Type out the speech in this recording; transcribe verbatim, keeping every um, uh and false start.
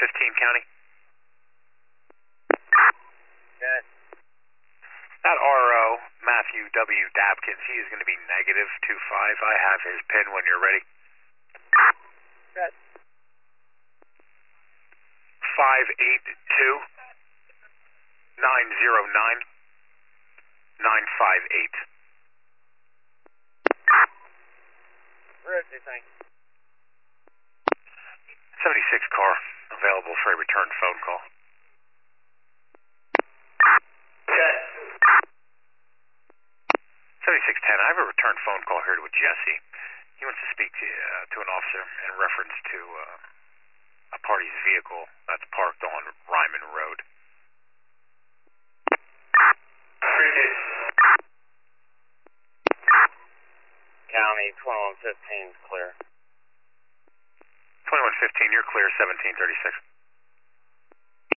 fifteen County. Good. That R O, Matthew W. Dabkins, he is going to be negative two five. I have his pin when you're ready. Good. five eight two, nine zero nine, nine five eight. Route, do you think? seventy-six car, available for a return phone call. Good. seventy-six ten, I have a return phone call here with Jesse. He wants to speak to, uh, to an officer in reference to uh, a party's vehicle that's parked on Ryman Road. County twenty-one fifteen is clear. twenty-one fifteen, you're clear, seventeen thirty-six.